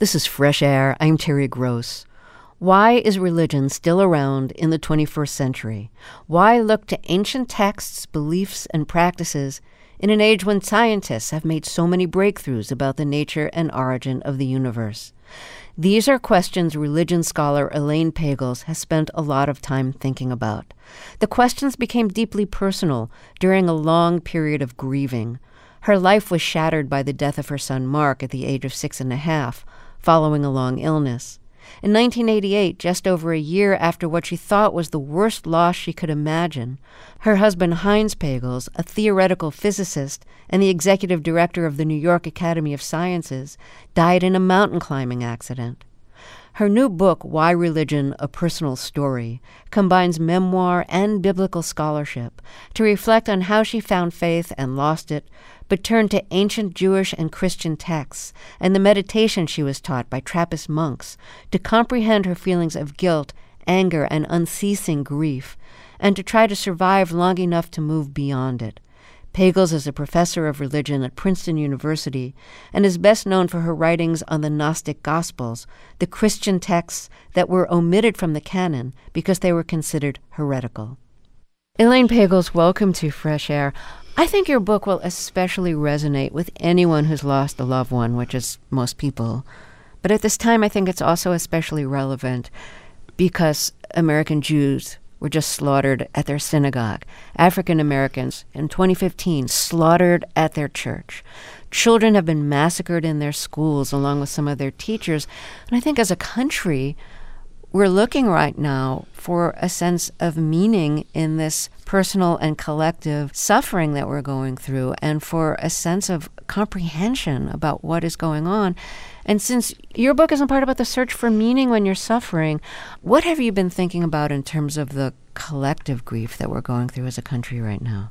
This is Fresh Air. I'm Terry Gross. Why is religion still around in the 21st century? Why look to ancient texts, beliefs, and practices in an age when scientists have made so many breakthroughs about the nature and origin of the universe? These are questions religion scholar Elaine Pagels has spent a lot of time thinking about. The questions became deeply personal during a long period of grieving. Her life was shattered by the death of her son Mark at the age of 6.5, following a long illness. In 1988, just over a year after what she thought was the worst loss she could imagine, her husband Heinz Pagels, a theoretical physicist and the executive director of the New York Academy of Sciences, died in a mountain climbing accident. Her new book, Why Religion? A Personal Story, combines memoir and biblical scholarship to reflect on how she found faith and lost it, but turned to ancient Jewish and Christian texts and the meditation she was taught by Trappist monks to comprehend her feelings of guilt, anger, and unceasing grief, and to try to survive long enough to move beyond it. Pagels is a professor of religion at Princeton University and is best known for her writings on the Gnostic Gospels, the Christian texts that were omitted from the canon because they were considered heretical. Elaine Pagels, welcome to Fresh Air. I think your book will especially resonate with anyone who's lost a loved one, which is most people. But at this time, I think it's also especially relevant because American Jews were just slaughtered at their synagogue. African Americans in 2015 slaughtered at their church. Children have been massacred in their schools along with some of their teachers. And I think as a country, we're looking right now for a sense of meaning in this personal and collective suffering that we're going through, and for a sense of comprehension about what is going on. And since your book is in part about the search for meaning when you're suffering, what have you been thinking about in terms of the collective grief that we're going through as a country right now?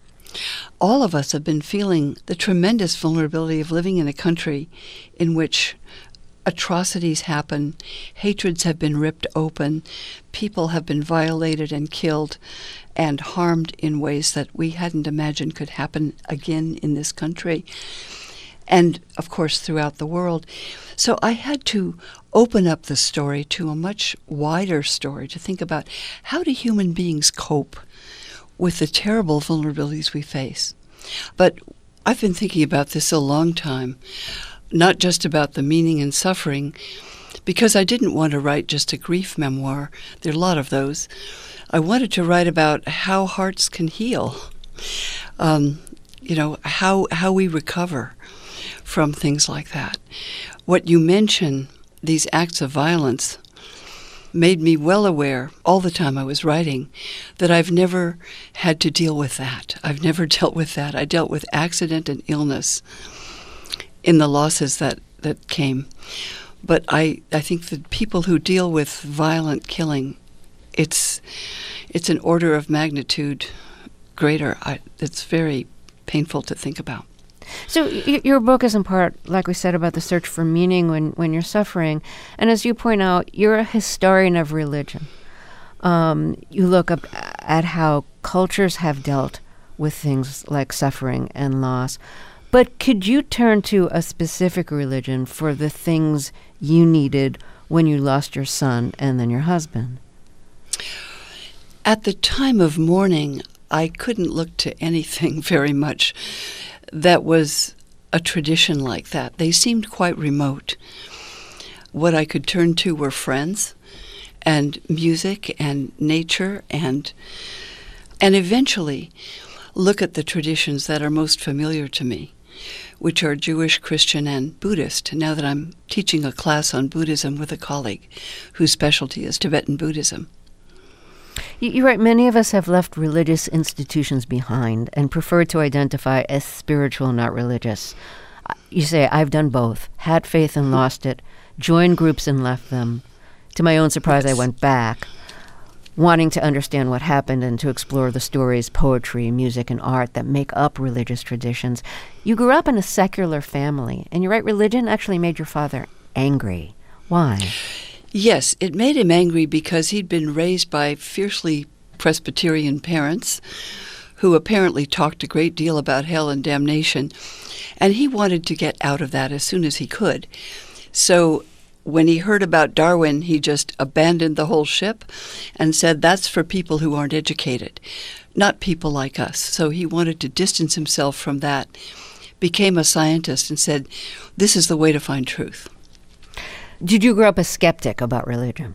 All of us have been feeling the tremendous vulnerability of living in a country in which atrocities happen, hatreds have been ripped open, people have been violated and killed and harmed in ways that we hadn't imagined could happen again in this country, and of course throughout the world. So I had to open up the story to a much wider story, to think about how do human beings cope with the terrible vulnerabilities we face. But I've been thinking about this a long time, not just about the meaning and suffering, because I didn't want to write just a grief memoir. There are a lot of those. I wanted to write about how hearts can heal, how we recover from things like that. What you mention, these acts of violence, made me well aware all the time I was writing that I've never had to deal with that. I've never dealt with that. I dealt with accident and illness in the losses that came. But I think that people who deal with violent killing, it's an order of magnitude greater. It's very painful to think about. So your book is in part, like we said, about the search for meaning when you're suffering. And as you point out, you're a historian of religion. You look up at how cultures have dealt with things like suffering and loss. But could you turn to a specific religion for the things you needed when you lost your son and then your husband? At the time of mourning, I couldn't look to anything very much that was a tradition like that. They seemed quite remote. What I could turn to were friends and music and nature and eventually look at the traditions that are most familiar to me, which are Jewish, Christian, and Buddhist, now that I'm teaching a class on Buddhism with a colleague whose specialty is Tibetan Buddhism. You're right. Many of us have left religious institutions behind and prefer to identify as spiritual, not religious. You say, I've done both, had faith and lost it, joined groups and left them. To my own surprise, yes. I went back, wanting to understand what happened and to explore the stories, poetry, music, and art that make up religious traditions. You grew up in a secular family, and you're right, religion actually made your father angry. Why? Yes, it made him angry because he'd been raised by fiercely Presbyterian parents who apparently talked a great deal about hell and damnation, and he wanted to get out of that as soon as he could. So when he heard about Darwin, he just abandoned the whole ship and said, that's for people who aren't educated, not people like us. So he wanted to distance himself from that, became a scientist, and said, this is the way to find truth. Did you grow up a skeptic about religion?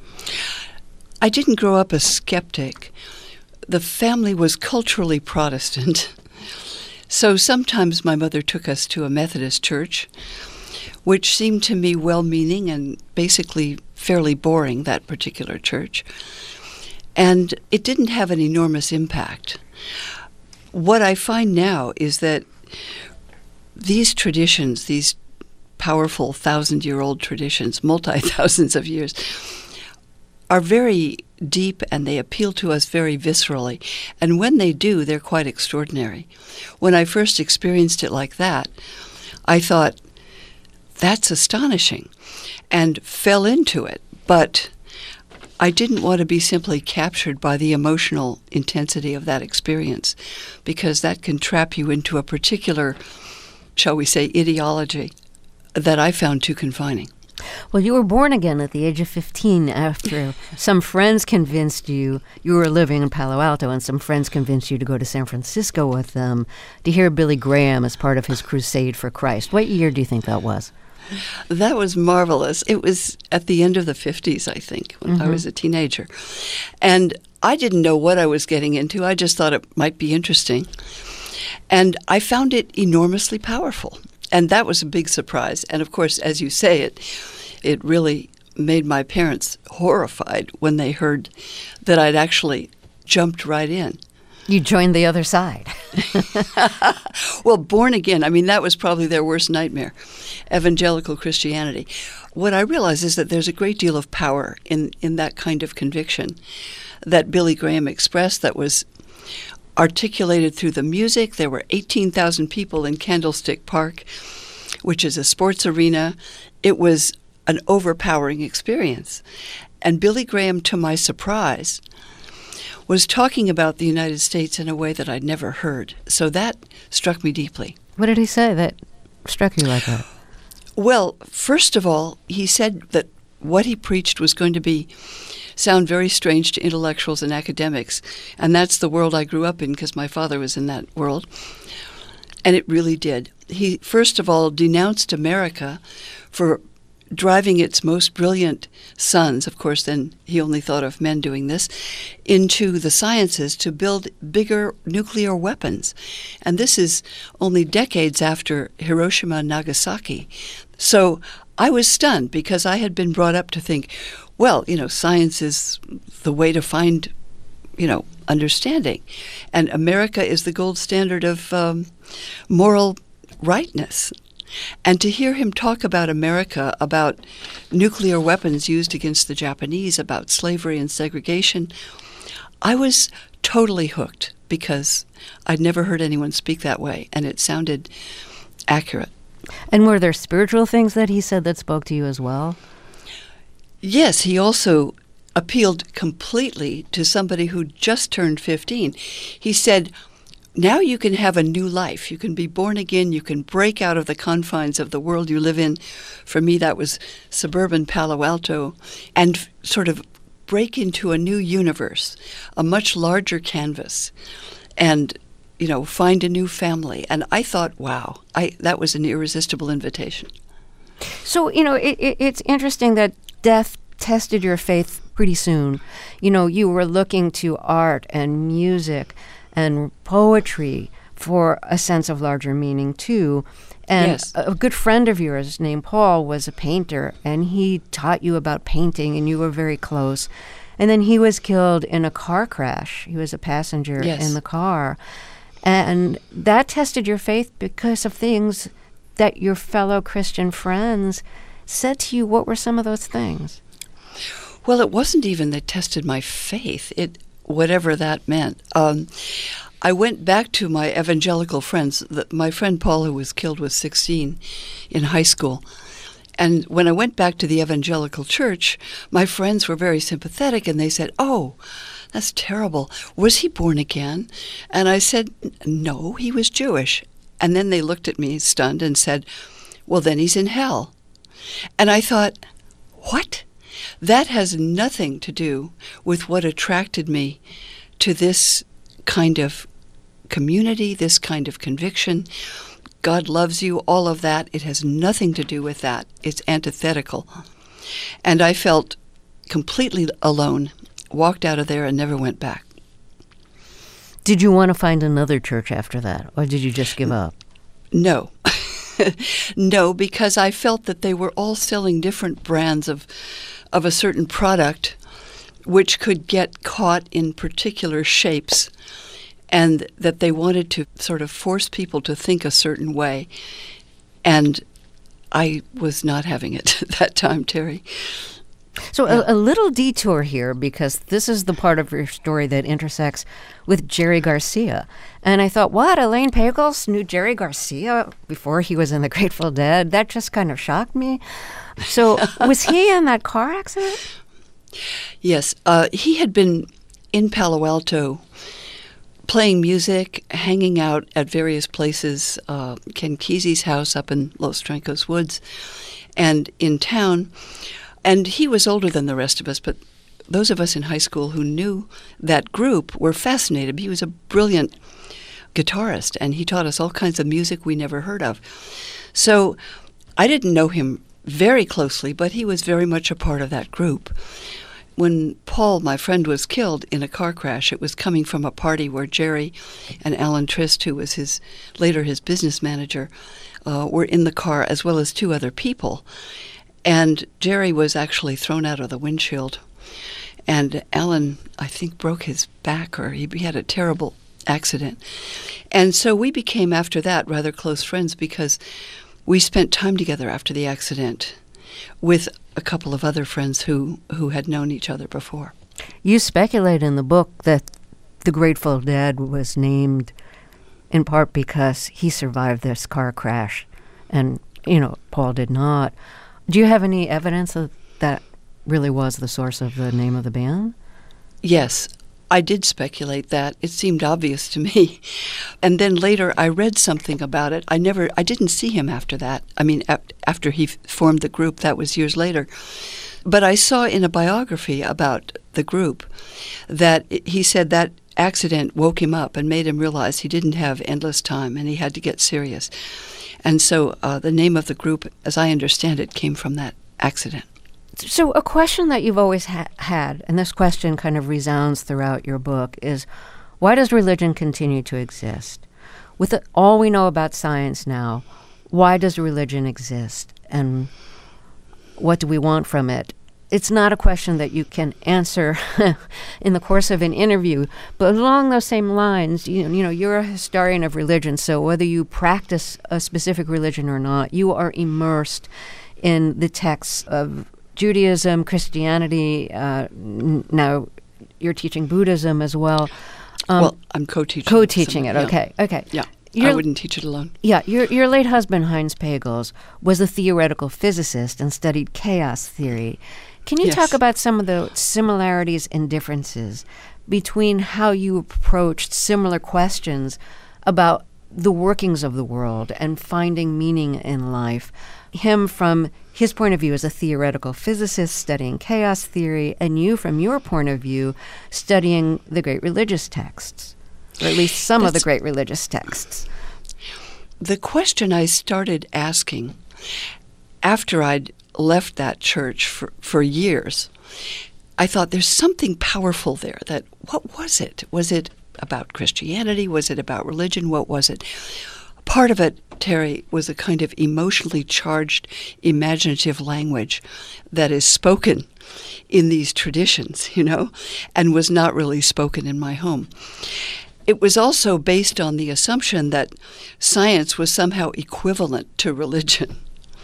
I didn't grow up a skeptic. The family was culturally Protestant. So sometimes my mother took us to a Methodist church, which seemed to me well-meaning and basically fairly boring, that particular church. And it didn't have an enormous impact. What I find now is that these traditions, these powerful 1,000-year-old traditions, multi-thousands of years, are very deep and they appeal to us very viscerally. And when they do, they're quite extraordinary. When I first experienced it like that, I thought, that's astonishing, and fell into it. But I didn't want to be simply captured by the emotional intensity of that experience, because that can trap you into a particular, shall we say, ideology that I found too confining. Well, you were born again at the age of 15 after some friends convinced you were living in Palo Alto, and some friends convinced you to go to San Francisco with them to hear Billy Graham as part of his crusade for Christ. What year do you think that was? That was marvelous. It was at the end of the 50s, I think, when I was a teenager. And I didn't know what I was getting into. I just thought it might be interesting. And I found it enormously powerful. And that was a big surprise. And of course, as you say, it really made my parents horrified when they heard that I'd actually jumped right in. You joined the other side. Well, born again, I mean, that was probably their worst nightmare, evangelical Christianity. What I realize is that there's a great deal of power in that kind of conviction that Billy Graham expressed, that was articulated through the music. There were 18,000 people in Candlestick Park, which is a sports arena. It was an overpowering experience. And Billy Graham, to my surprise, was talking about the United States in a way that I'd never heard. So that struck me deeply. What did he say that struck you like that? Well, first of all, he said that what he preached was going to sound very strange to intellectuals and academics. And that's the world I grew up in, because my father was in that world. And it really did. He, first of all, denounced America for driving its most brilliant sons, of course then he only thought of men doing this, into the sciences to build bigger nuclear weapons. And this is only decades after Hiroshima and Nagasaki. So I was stunned, because I had been brought up to think, well, science is the way to find, understanding. And America is the gold standard of moral rightness. And to hear him talk about America, about nuclear weapons used against the Japanese, about slavery and segregation, I was totally hooked, because I'd never heard anyone speak that way, and it sounded accurate. And were there spiritual things that he said that spoke to you as well? Yes, he also appealed completely to somebody who just turned 15. He said, now you can have a new life. You can be born again. You can break out of the confines of the world you live in. For me, that was suburban Palo Alto, and sort of break into a new universe, a much larger canvas, and, find a new family. And I thought, wow, that was an irresistible invitation. So, it's interesting that death tested your faith pretty soon. You were looking to art and music and poetry for a sense of larger meaning, too. And yes. A good friend of yours named Paul was a painter, and he taught you about painting, and you were very close. And then he was killed in a car crash. He was a passenger Yes. in the car. And that tested your faith because of things that your fellow Christian friends said to you. What were some of those things? Well, it wasn't even that tested my faith, whatever that meant. I went back to my evangelical friends. My friend Paul, who was killed, was 16 in high school. And when I went back to the evangelical church, my friends were very sympathetic, and they said, oh, that's terrible. Was he born again? And I said, no, he was Jewish. And then they looked at me stunned and said, well, then he's in hell. And I thought, what? That has nothing to do with what attracted me to this kind of community, this kind of conviction. God loves you, all of that. It has nothing to do with that. It's antithetical. And I felt completely alone, walked out of there and never went back. Did you want to find another church after that, or did you just give up? No. No, because I felt that they were all selling different brands of a certain product which could get caught in particular shapes, and that they wanted to sort of force people to think a certain way. And I was not having it at that time, Terry. So a little detour here, because this is the part of your story that intersects with Jerry Garcia. And I thought, what, Elaine Pagels knew Jerry Garcia before he was in the Grateful Dead? That just kind of shocked me. So was he in that car accident? Yes. He had been in Palo Alto playing music, hanging out at various places, Ken Kesey's house up in Los Trancos Woods, and in town. And he was older than the rest of us, but those of us in high school who knew that group were fascinated. He was a brilliant guitarist, and he taught us all kinds of music we never heard of. So I didn't know him very closely, but he was very much a part of that group. When Paul, my friend, was killed in a car crash, it was coming from a party where Jerry and Alan Trist, who was later his business manager, were in the car, as well as two other people. And Jerry was actually thrown out of the windshield. And Alan, I think, broke his back, or he had a terrible accident. And so we became, after that, rather close friends, because we spent time together after the accident with a couple of other friends who had known each other before. You speculate in the book that the Grateful Dead was named in part because he survived this car crash, and, Paul did not. Do you have any evidence that really was the source of the name of the band? Yes, I did speculate that. It seemed obvious to me. And then later I read something about it. I didn't see him after that. I mean, after he formed the group, that was years later. But I saw in a biography about the group that he said that accident woke him up and made him realize he didn't have endless time and he had to get serious. And so the name of the group, as I understand it, came from that accident. So a question that you've always had, and this question kind of resounds throughout your book, is why does religion continue to exist? With all we know about science now, why does religion exist? And what do we want from it? It's not a question that you can answer in the course of an interview, but along those same lines, you're a historian of religion, so whether you practice a specific religion or not, you are immersed in the texts of Judaism, Christianity. Now you're teaching Buddhism as well. Well, I'm co-teaching. Co-teaching it, okay. Yeah. I wouldn't teach it alone. Yeah, your late husband, Heinz Pagels, was a theoretical physicist and studied chaos theory. Can you talk about some of the similarities and differences between how you approached similar questions about the workings of the world and finding meaning in life? Him from his point of view as a theoretical physicist studying chaos theory, and you from your point of view studying the great religious texts, or at least some of the great religious texts. The question I started asking after I'd left that church for years, I thought there's something powerful there. That what was it? Was it about Christianity? Was it about religion? What was it? Part of it, Terry, was a kind of emotionally charged, imaginative language that is spoken in these traditions, and was not really spoken in my home. It was also based on the assumption that science was somehow equivalent to religion.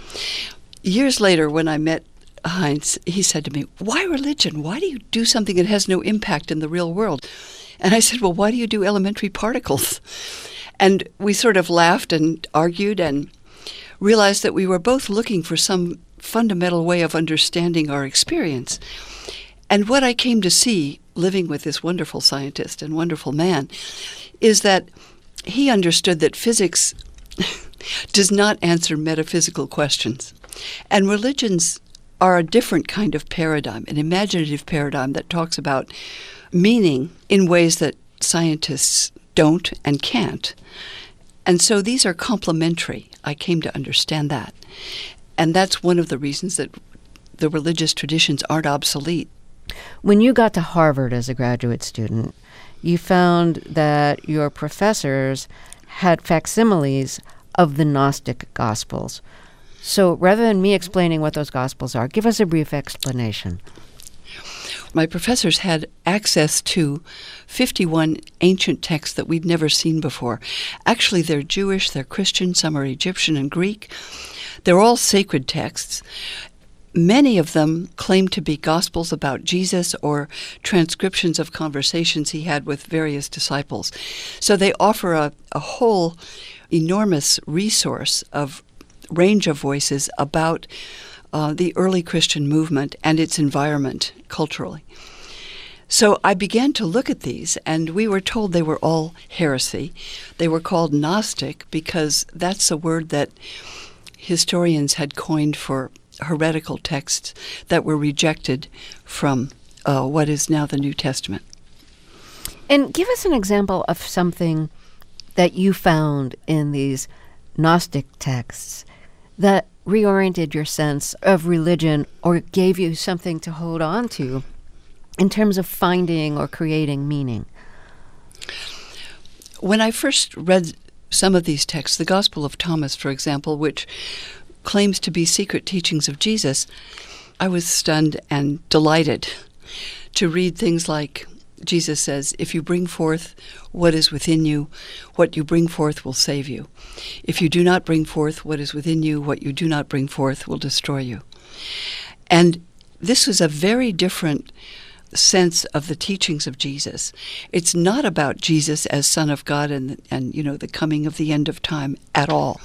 Years later, when I met Heinz, he said to me, "Why religion? Why do you do something that has no impact in the real world?" And I said, "Well, why do you do elementary particles?" And we sort of laughed and argued and realized that we were both looking for some fundamental way of understanding our experience. And what I came to see, living with this wonderful scientist and wonderful man, is that he understood that physics does not answer metaphysical questions. And religions are a different kind of paradigm, an imaginative paradigm that talks about meaning in ways that scientists don't and can't. And so these are complementary. I came to understand that. And that's one of the reasons that the religious traditions aren't obsolete. When you got to Harvard as a graduate student, you found that your professors had facsimiles of the Gnostic Gospels. So rather than me explaining what those Gospels are, give us a brief explanation. My professors had access to 51 ancient texts that we'd never seen before. Actually, they're Jewish, they're Christian, some are Egyptian and Greek. They're all sacred texts. Many of them claim to be Gospels about Jesus or transcriptions of conversations he had with various disciples. So they offer a whole enormous resource of range of voices about the early Christian movement and its environment culturally. So I began to look at these, and we were told they were all heresy. They were called Gnostic because that's a word that historians had coined for heretical texts that were rejected from what is now the New Testament. And give us an example of something that you found in these Gnostic texts that reoriented your sense of religion or gave you something to hold on to in terms of finding or creating meaning. When I first read some of these texts, the Gospel of Thomas, for example, which claims to be secret teachings of Jesus, I was stunned and delighted to read things like Jesus says, if you bring forth what is within you, what you bring forth will save you. If you do not bring forth what is within you, what you do not bring forth will destroy you. And this was a very different sense of the teachings of Jesus. It's not about Jesus as Son of God and the coming of the end of time at all.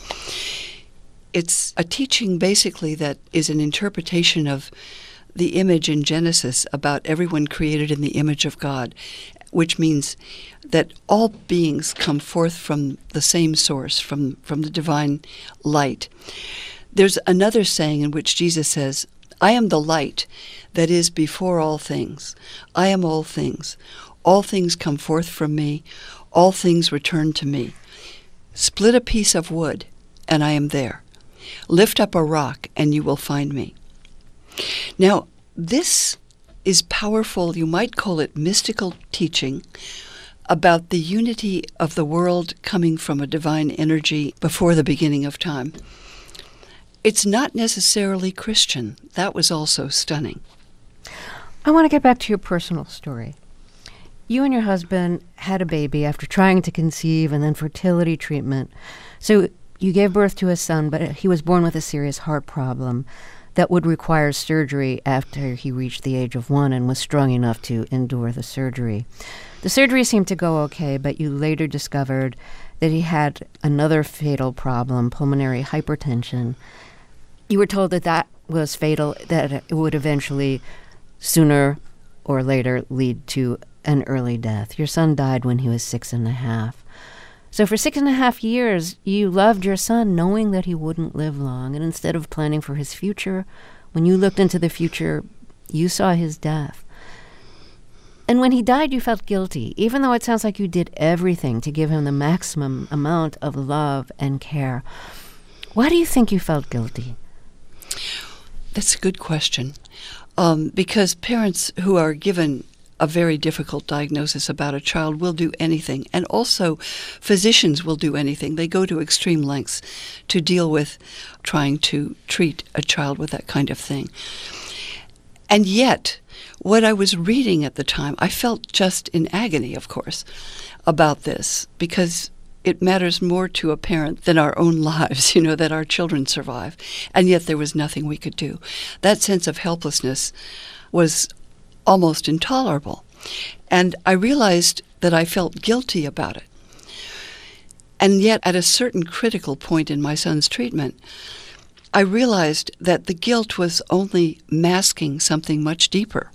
It's a teaching basically that is an interpretation of the image in Genesis about everyone created in the image of God, which means that all beings come forth from the same source, from the divine light. There's another saying in which Jesus says, I am the light that is before all things. I am all things. All things come forth from me. All things return to me. Split a piece of wood, and I am there. Lift up a rock, and you will find me. Now, this is powerful, you might call it mystical teaching, about the unity of the world coming from a divine energy before the beginning of time. It's not necessarily Christian. That was also stunning. I want to get back to your personal story. You and your husband had a baby after trying to conceive and then fertility treatment. So you gave birth to a son, but he was born with a serious heart problem that would require surgery after he reached the age of 1 and was strong enough to endure the surgery. The surgery seemed to go okay, but you later discovered that he had another fatal problem, pulmonary hypertension. You were told that that was fatal, that it would eventually, sooner or later, lead to an early death. Your son died when he was 6.5. So for 6.5 years, you loved your son knowing that he wouldn't live long. And instead of planning for his future, when you looked into the future, you saw his death. And when he died, you felt guilty, even though it sounds like you did everything to give him the maximum amount of love and care. Why do you think you felt guilty? That's a good question. Because parents who are given a very difficult diagnosis about a child will do anything. And also physicians will do anything. They go to extreme lengths to deal with trying to treat a child with that kind of thing. And yet, what I was reading at the time, I felt just in agony, of course, about this, because it matters more to a parent than our own lives, that our children survive. And yet there was nothing we could do. That sense of helplessness was almost intolerable. And I realized that I felt guilty about it. And yet, at a certain critical point in my son's treatment, I realized that the guilt was only masking something much deeper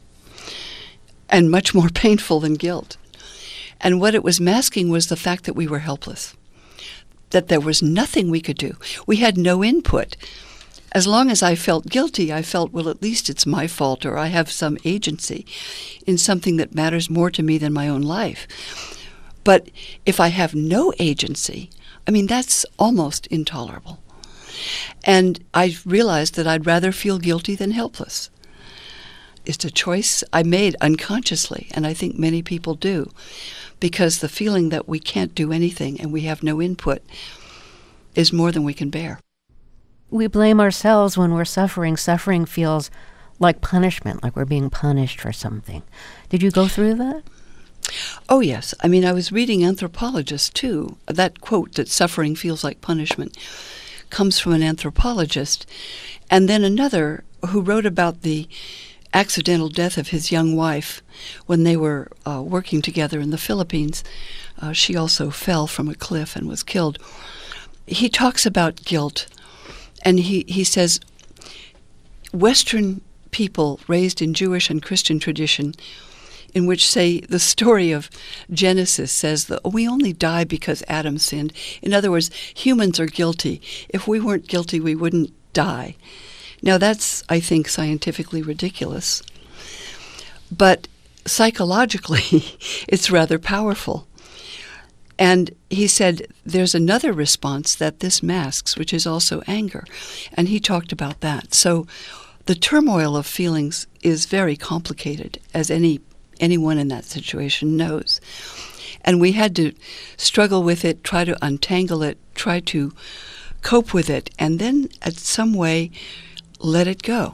and much more painful than guilt. And what it was masking was the fact that we were helpless, that there was nothing we could do. We had no input as long as I felt guilty, I felt, well, at least it's my fault, or I have some agency in something that matters more to me than my own life. But if I have no agency, I mean, that's almost intolerable. And I realized that I'd rather feel guilty than helpless. It's a choice I made unconsciously, and I think many people do, because the feeling that we can't do anything and we have no input is more than we can bear. We blame ourselves when we're suffering. Suffering feels like punishment, like we're being punished for something. Did you go through that? Oh, yes. I mean, I was reading Anthropologist, too. That quote that suffering feels like punishment comes from an anthropologist. And then another who wrote about the accidental death of his young wife when they were working together in the Philippines. She also fell from a cliff and was killed. He talks about guilt. And he says, Western people raised in Jewish and Christian tradition, in which, say, the story of Genesis says that we only die because Adam sinned. In other words, humans are guilty. If we weren't guilty, we wouldn't die. Now, that's, I think, scientifically ridiculous. But psychologically, it's rather powerful. And he said there's another response that this masks, which is also anger. And he talked about that. So the turmoil of feelings is very complicated, as anyone in that situation knows. And we had to struggle with it, try to untangle it, try to cope with it, and then at some way let it go.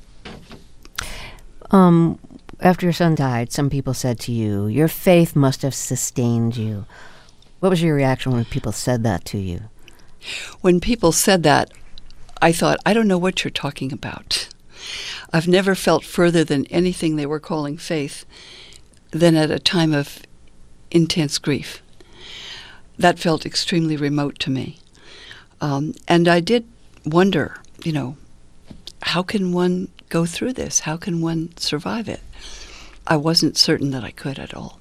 After your son died, some people said to you, your faith must have sustained you. What was your reaction when people said that to you? When people said that, I thought, I don't know what you're talking about. I've never felt further than anything they were calling faith than at a time of intense grief. That felt extremely remote to me. And I did wonder, how can one go through this? How can one survive it? I wasn't certain that I could at all.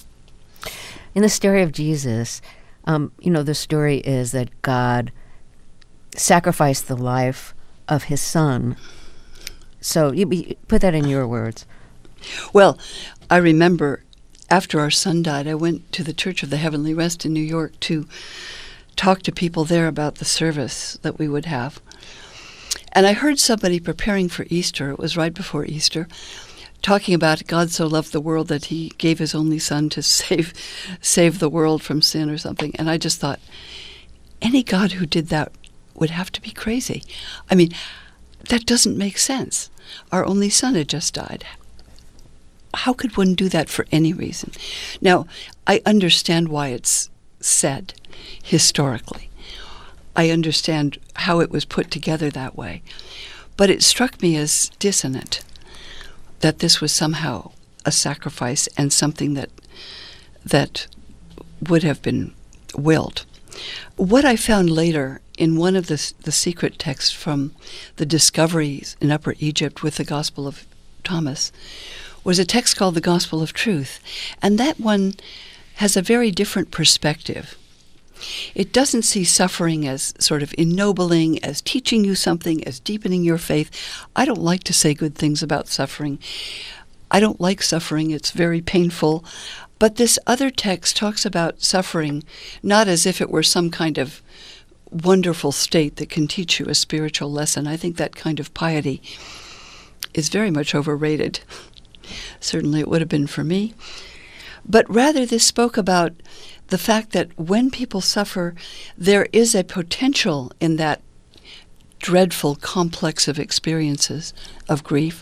In the story of Jesus, the story is that God sacrificed the life of his son. So you put that in your words. Well, I remember after our son died, I went to the Church of the Heavenly Rest in New York to talk to people there about the service that we would have. And I heard somebody preparing for Easter, it was right before Easter, talking about God so loved the world that he gave his only son to save the world from sin or something. And I just thought, any God who did that would have to be crazy. I mean, that doesn't make sense. Our only son had just died. How could one do that for any reason? Now, I understand why it's said historically. I understand how it was put together that way. But it struck me as dissonant that this was somehow a sacrifice and something that would have been willed. What I found later in one of the secret texts from the discoveries in Upper Egypt with the Gospel of Thomas was a text called the Gospel of Truth. And that one has a very different perspective. It doesn't see suffering as sort of ennobling, as teaching you something, as deepening your faith. I don't like to say good things about suffering. I don't like suffering. It's very painful. But this other text talks about suffering not as if it were some kind of wonderful state that can teach you a spiritual lesson. I think that kind of piety is very much overrated. Certainly it would have been for me. But rather this spoke about the fact that when people suffer, there is a potential in that dreadful complex of experiences of grief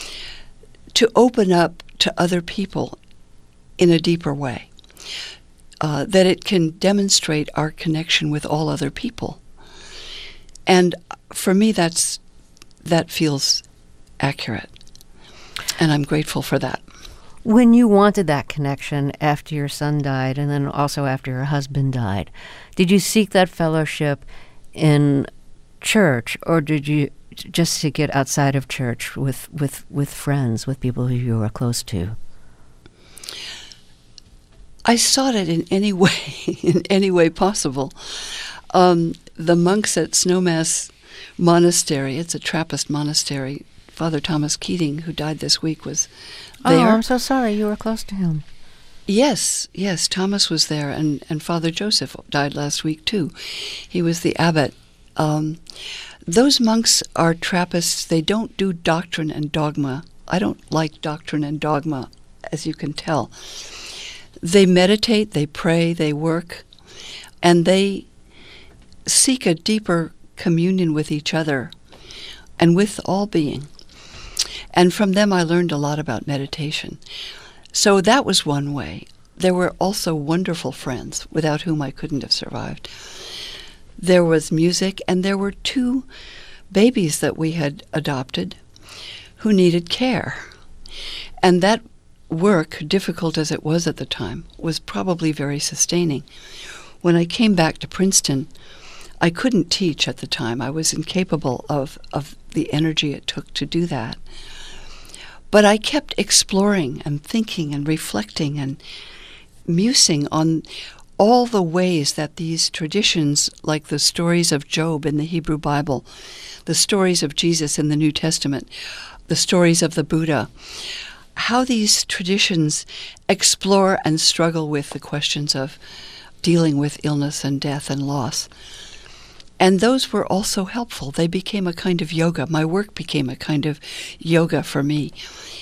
to open up to other people in a deeper way, that it can demonstrate our connection with all other people. And for me, that feels accurate, and I'm grateful for that. When you wanted that connection after your son died and then also after your husband died, did you seek that fellowship in church, or did you just seek it outside of church with friends, with people who you were close to? I sought it in any way possible. The monks at Snowmass monastery. It's a Trappist monastery. Father Thomas Keating, who died this week, was Oh, there. I'm so sorry. You were close to him. Yes, Thomas was there, and Father Joseph died last week too. He was the abbot. Those monks are Trappists. They don't do doctrine and dogma. I don't like doctrine and dogma, as you can tell. They meditate, they pray, they work, and they seek a deeper communion with each other and with all being. And from them I learned a lot about meditation. So that was one way. There were also wonderful friends without whom I couldn't have survived. There was music, and there were 2 babies that we had adopted who needed care. And that work, difficult as it was at the time, was probably very sustaining. When I came back to Princeton, I couldn't teach at the time. I was incapable of the energy it took to do that. But I kept exploring and thinking and reflecting and musing on all the ways that these traditions, like the stories of Job in the Hebrew Bible, the stories of Jesus in the New Testament, the stories of the Buddha, how these traditions explore and struggle with the questions of dealing with illness and death and loss. And those were also helpful. They became a kind of yoga. My work became a kind of yoga for me.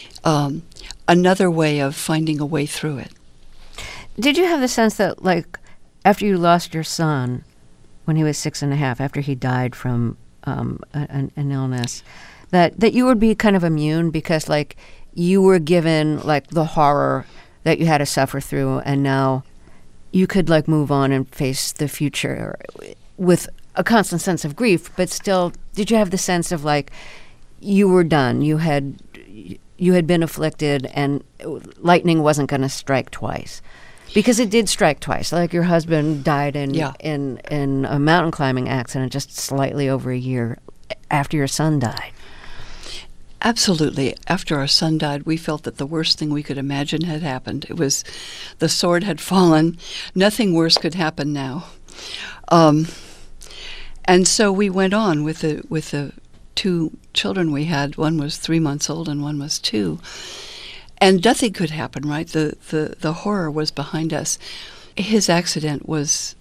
Another way of finding a way through it. Did you have the sense that, like, after you lost your son when he was 6.5, after he died from an illness, that you would be kind of immune because, like, you were given, like, the horror that you had to suffer through, and now you could, like, move on and face the future with a constant sense of grief, but still, did you have the sense of, like, you were done, you had been afflicted, and lightning wasn't going to strike twice? Because it did strike twice. Like, your husband died in a mountain climbing accident just slightly over a year after your son died. Absolutely. After our son died, we felt that the worst thing we could imagine had happened. It was, the sword had fallen. Nothing worse could happen now. And so we went on with the 2 children we had. One was 3 months old and one was 2. And nothing could happen, right? The horror was behind us. His accident was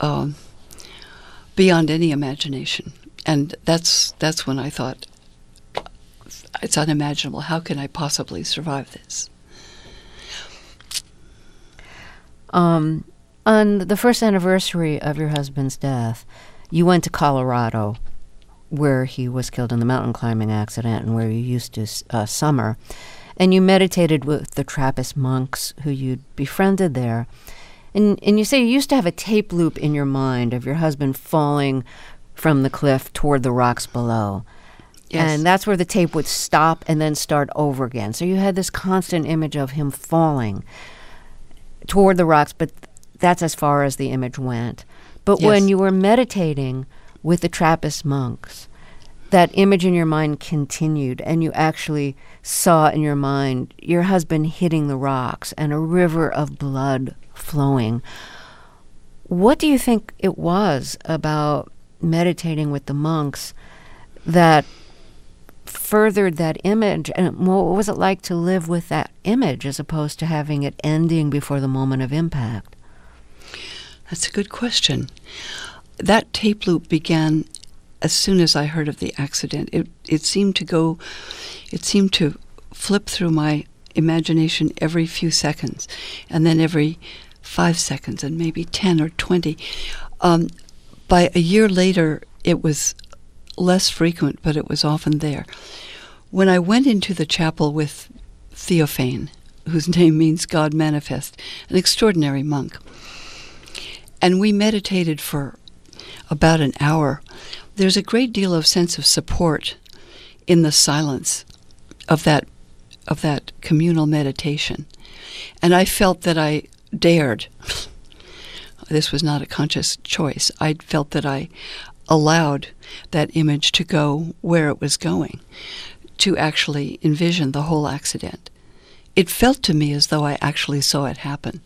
beyond any imagination. And that's when I thought, it's unimaginable. How can I possibly survive this? On the first anniversary of your husband's death, you went to Colorado, where he was killed in the mountain climbing accident and where you used to summer. And you meditated with the Trappist monks who you'd befriended there. And you say you used to have a tape loop in your mind of your husband falling from the cliff toward the rocks below. Yes. And that's where the tape would stop and then start over again. So you had this constant image of him falling toward the rocks, but that's as far as the image went. But Yes. when you were meditating with the Trappist monks, that image in your mind continued, and you actually saw in your mind your husband hitting the rocks and a river of blood flowing. What do you think it was about meditating with the monks that furthered that image? And what was it like to live with that image as opposed to having it ending before the moment of impact? That's a good question. That tape loop began as soon as I heard of the accident. It seemed to flip through my imagination every few seconds, and then every 5 seconds, and maybe 10 or 20. By a year later, it was less frequent, but it was often there. When I went into the chapel with Theophane, whose name means God manifest, an extraordinary monk, and we meditated for about an hour, there's a great deal of sense of support in the silence of that communal meditation. And I felt that I dared. This was not a conscious choice. I felt that I allowed that image to go where it was going, to actually envision the whole accident. It felt to me as though I actually saw it happen.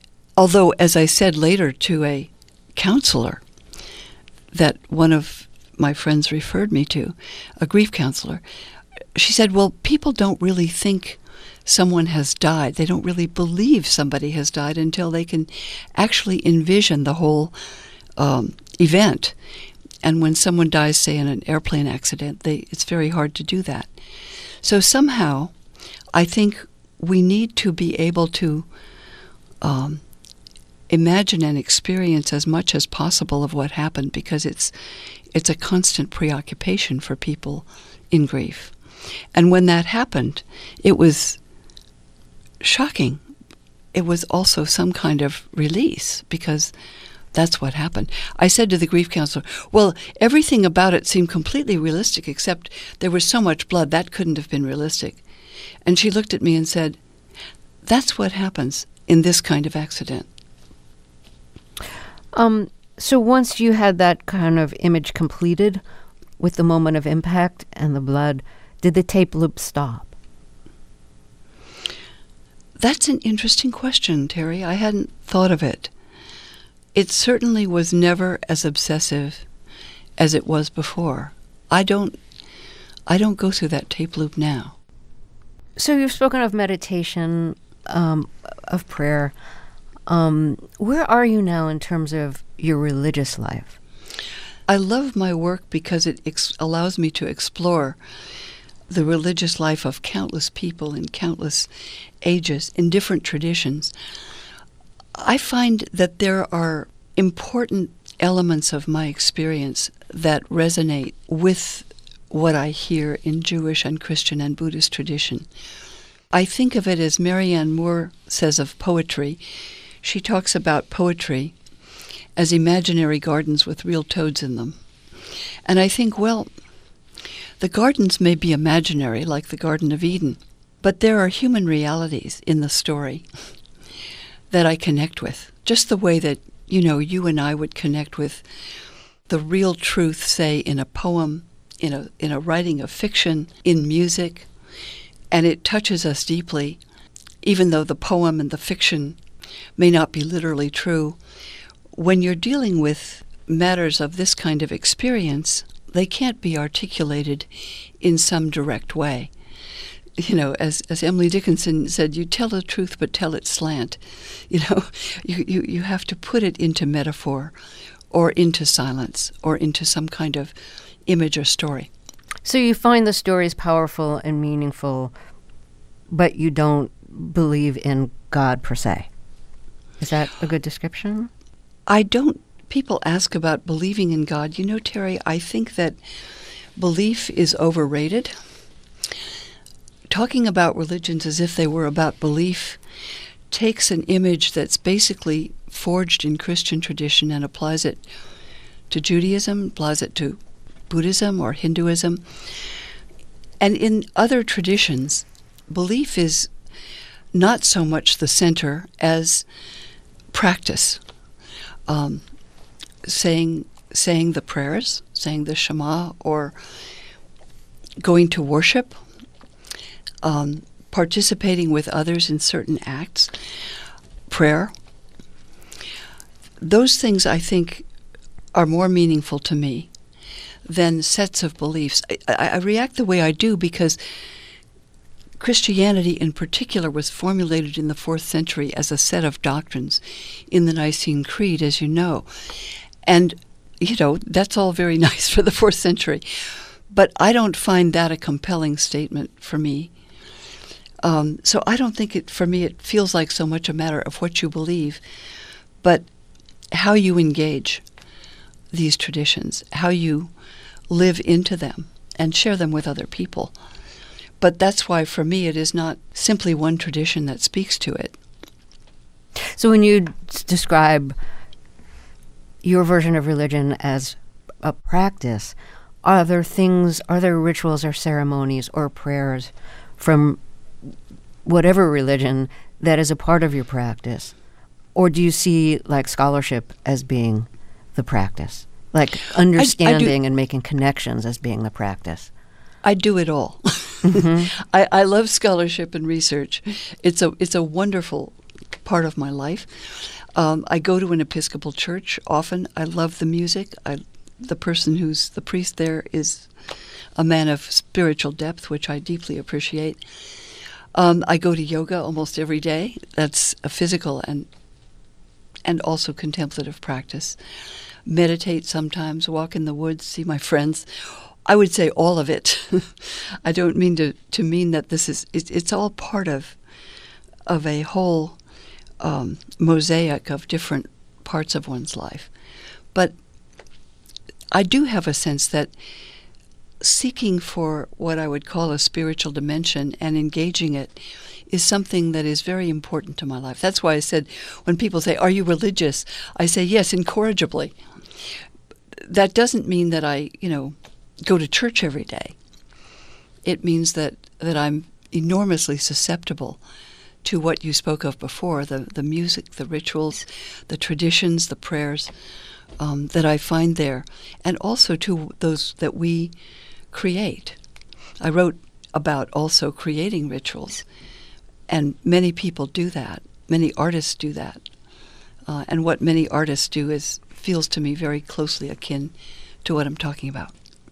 Although, as I said later to a counselor, that one of my friends referred me to, a grief counselor. She said, well, people don't really think someone has died. They don't really believe somebody has died until they can actually envision the whole event. And when someone dies, say, in an airplane accident, it's very hard to do that. So somehow, I think we need to be able to imagine and experience as much as possible of what happened, because it's a constant preoccupation for people in grief. And when that happened, it was shocking. It was also some kind of release, because that's what happened. I said to the grief counselor, well, everything about it seemed completely realistic, except there was so much blood, that couldn't have been realistic. And she looked at me and said, that's what happens in this kind of accident. So once you had that kind of image completed with the moment of impact and the blood, did the tape loop stop? That's an interesting question, Terry. I hadn't thought of it. It certainly was never as obsessive as it was before. I don't go through that tape loop now. So you've spoken of meditation, of prayer. Where are you now in terms of your religious life? I love my work because it allows me to explore the religious life of countless people in countless ages, in different traditions. I find that there are important elements of my experience that resonate with what I hear in Jewish and Christian and Buddhist tradition. I think of it as Marianne Moore says of poetry. She talks about poetry as imaginary gardens with real toads in them. And I think, well, the gardens may be imaginary, like the Garden of Eden, but there are human realities in the story that I connect with, just the way that, you and I would connect with the real truth, say, in a poem, in a writing of fiction, in music, and it touches us deeply, even though the poem and the fiction may not be literally true. When you're dealing with matters of this kind of experience, they can't be articulated in some direct way. As Emily Dickinson said, you tell the truth, but tell it slant. You have to put it into metaphor or into silence or into some kind of image or story. So you find the stories powerful and meaningful, but you don't believe in God per se. Is that a good description? I don't. People ask about believing in God. Terry, I think that belief is overrated. Talking about religions as if they were about belief takes an image that's basically forged in Christian tradition and applies it to Judaism, applies it to Buddhism or Hinduism. And in other traditions, belief is not so much the center as practice. Saying the prayers, saying the Shema, or going to worship, participating with others in certain acts, prayer. Those things, I think, are more meaningful to me than sets of beliefs. I react the way I do because Christianity in particular was formulated in the 4th century as a set of doctrines in the Nicene Creed, as you know. And, that's all very nice for the 4th century. But I don't find that a compelling statement for me. So I don't think for me, it feels like so much a matter of what you believe, but how you engage these traditions, how you live into them and share them with other people. But that's why, for me, it is not simply one tradition that speaks to it. So when you describe your version of religion as a practice, are there rituals or ceremonies or prayers from whatever religion that is a part of your practice? Or do you see scholarship as being the practice? Like understanding and making connections as being the practice? I do it all. Mm-hmm. I love scholarship and research. It's a wonderful part of my life. I go to an Episcopal church often. I love the music. I the person who's the priest there is a man of spiritual depth, which I deeply appreciate. I go to yoga almost every day. That's a physical and also contemplative practice. Meditate sometimes, walk in the woods, see my friends. I would say all of it. I don't mean to mean that this is, it's all part of a whole mosaic of different parts of one's life. But I do have a sense that seeking for what I would call a spiritual dimension and engaging it is something that is very important to my life. That's why I said, when people say, "Are you religious?" I say, yes, incorrigibly. That doesn't mean that I, go to church every day. It means that I'm enormously susceptible to what you spoke of before, the music, the rituals, the traditions, the prayers that I find there, and also to those that we create. I wrote about also creating rituals, and many people do that. Many artists do that. And what many artists do feels to me very closely akin to what I'm talking about.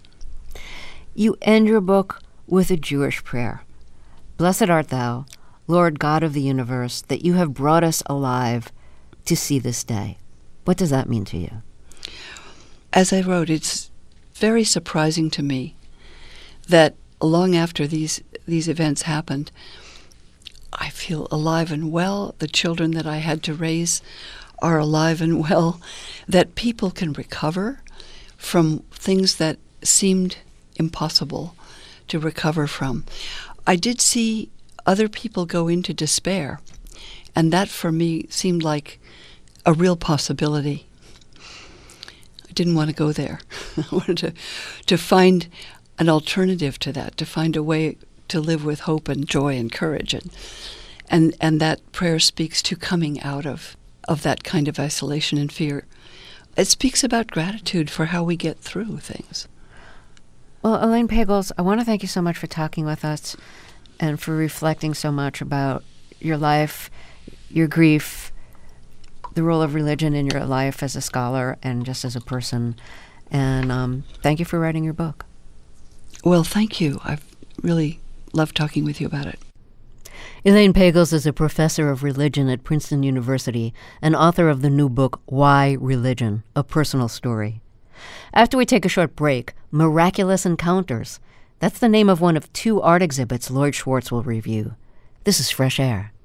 You end your book with a Jewish prayer. Blessed art thou, Lord God of the universe, that you have brought us alive to see this day. What does that mean to you? As I wrote, it's very surprising to me that long after these events happened, I feel alive and well. The children that I had to raise are alive and well. That people can recover from things that seemed impossible to recover from. I did see other people go into despair, and that for me seemed like a real possibility. I didn't want to go there. I wanted to find an alternative to that, to find a way to live with hope and joy and courage. And that prayer speaks to coming out of that kind of isolation and fear. It speaks about gratitude for how we get through things. Well, Elaine Pagels, I want to thank you so much for talking with us and for reflecting so much about your life, your grief, the role of religion in your life as a scholar and just as a person. And thank you for writing your book. Well, thank you. I've really loved talking with you about it. Elaine Pagels is a professor of religion at Princeton University and author of the new book, Why Religion? A Personal Story. After we take a short break, Miraculous Encounters. That's the name of one of 2 art exhibits Lloyd Schwartz will review. This is Fresh Air.